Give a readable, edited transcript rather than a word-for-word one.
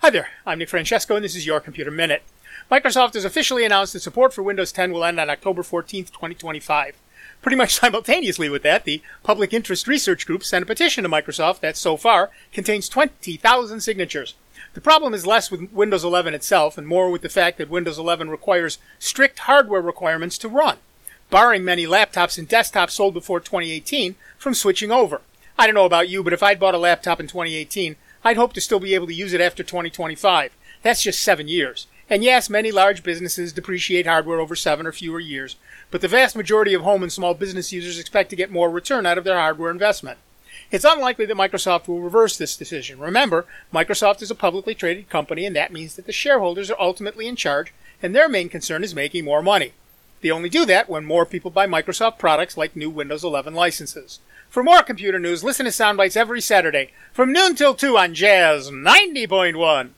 Hi there, I'm Nick Francesco, and this is Your Computer Minute. Microsoft has officially announced that support for Windows 10 will end on October 14th, 2025. Pretty much simultaneously with that, the Public Interest Research Group sent a petition to Microsoft that, so far, contains 20,000 signatures. The problem is less with Windows 11 itself, and more with the fact that Windows 11 requires strict hardware requirements to run, barring many laptops and desktops sold before 2018 from switching over. I don't know about you, but if I'd bought a laptop in 2018, I'd hope to still be able to use it after 2025. That's just 7 years. And yes, many large businesses depreciate hardware over 7 or fewer years, but the vast majority of home and small business users expect to get more return out of their hardware investment. It's unlikely that Microsoft will reverse this decision. Remember, Microsoft is a publicly traded company, and that means that the shareholders are ultimately in charge, and their main concern is making more money. They only do that when more people buy Microsoft products like new Windows 11 licenses. For more computer news, listen to Soundbites every Saturday from noon till 2 on Jazz 90.1.